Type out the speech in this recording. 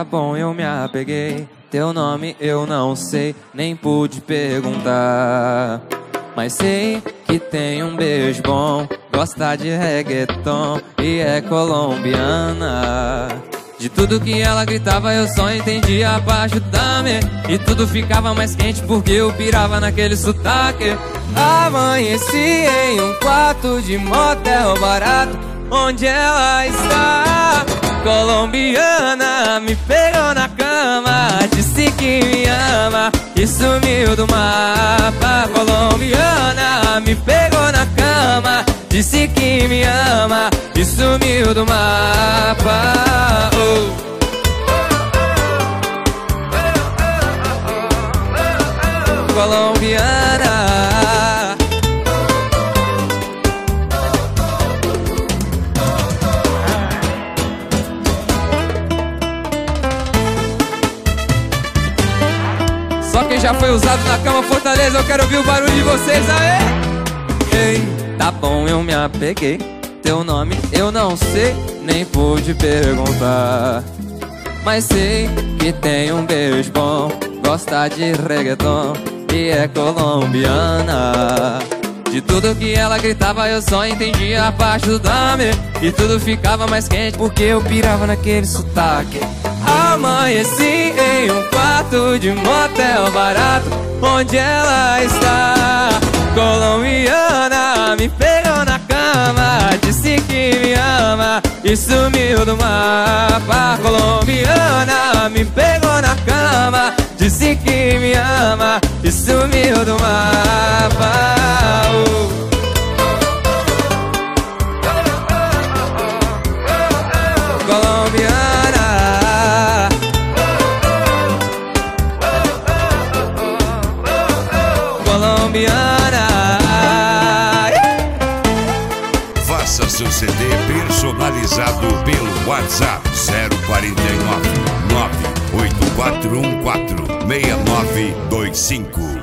tá bom, eu me apeguei. Teu nome eu não sei, nem pude perguntar. Mas sei que tem um beijo bom, gosta de reggaeton e é colombiana. De tudo que ela gritava eu só entendia abaixo da me. E tudo ficava mais quente porque eu pirava naquele sotaque. Amanheci em um quarto de motel barato, onde ela está. Colombiana me pegou na cama, disse que me ama e sumiu do mapa. Colombiana me pegou na cama, disse que me ama e sumiu do mapa. Colombiana. Só quem já foi usado na cama Fortaleza, eu quero ouvir o barulho de vocês, aê! Ei, tá bom, eu me apeguei. Teu nome eu não sei, nem pude perguntar. Mas sei que tem um beijo bom, gosta de reggaeton e é colombiana. De tudo que ela gritava eu só entendia abaixo da me. E tudo ficava mais quente porque eu pirava naquele sotaque. Amanheci em um quarto de motel barato, onde ela está. Colombiana me pegou na cama, disse que me ama e sumiu do mapa. Colombiana me pegou na cama, disse que me ama e sumiu do mapa. Colombiana. Colombiana. Faça seu CD personalizado pelo WhatsApp 049 98414 6925.